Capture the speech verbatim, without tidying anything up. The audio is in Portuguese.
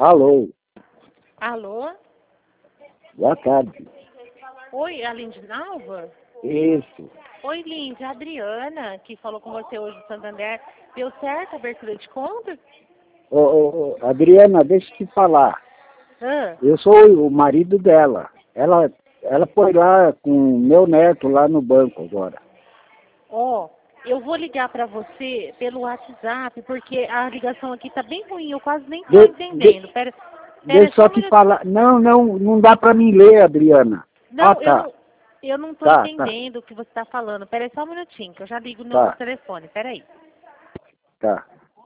Alô, Alô? boa tarde. Oi, a Lindy Nalva? Isso. Oi, Lindy, a Adriana, que falou com você hoje do Santander. Deu certo a abertura de conta? Ô, ô, ô, Adriana, deixa eu te falar. Ah, Eu sou o marido dela. Ela, ela foi lá com o meu neto lá no banco agora. ó, eu vou ligar pra você pelo WhatsApp, porque a ligação aqui tá bem ruim, eu quase nem tô De, entendendo. de, Pera, pera deixa só eu um te minuto. falar. Não, não, não dá pra mim ler, Adriana. Ah, Não, eu tá. não, eu não tô Tá, tá, entendendo o que você tá falando. Pera só um minutinho, que eu já ligo no outro tá, telefone. Pera aí. tá.